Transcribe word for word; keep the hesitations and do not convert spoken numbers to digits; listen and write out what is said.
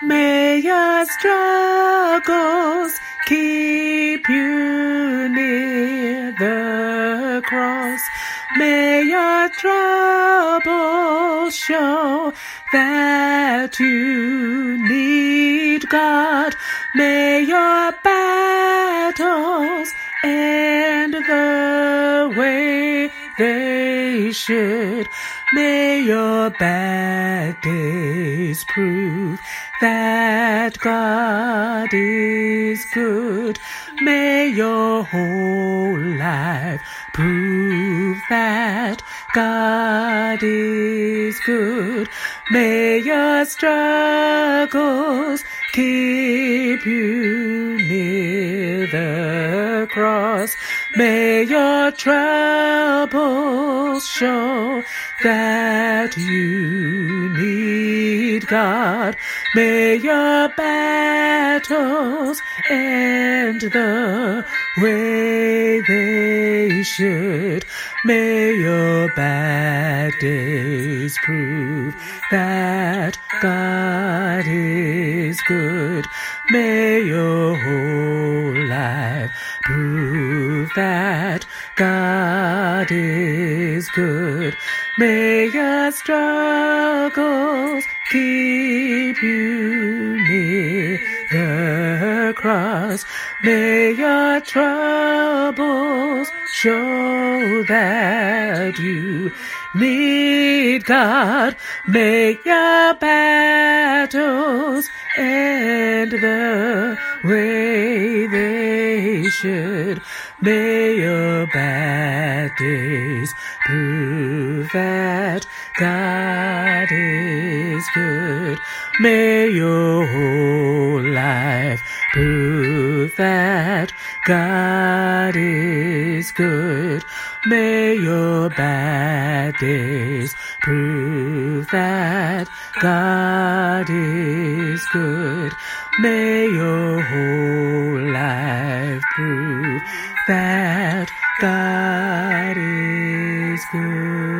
May your struggles keep you near the cross. May your troubles show that you need God. May your battles end the way they should. May your bad days prove that God is good. May your whole life prove that God is good. May your struggles keep you near the cross. May your troubles show that you need God. May your battles end the way they should. May your bad days prove that God is good. May your whole life prove that God is good. May your struggles keep you near the cross. May your troubles show that you need God. May your battles end the way they should. May your bad days prove that God is good. May your whole life prove that God is good. May your bad days prove that God is good. May your whole life prove that God is good.